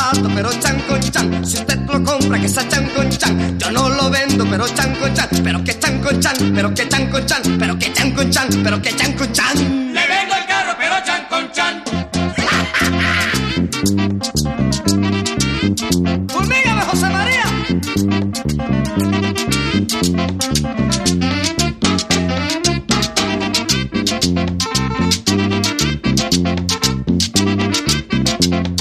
barato, pero chan con chan. Si usted lo compra, que sea chan con chan. Yo no lo vendo, pero chan con chan. Pero que chan con chan, pero que chan con chan. Pero que chan con chan, pero que chan con chan. Le vendo el carro, pero chan con chan.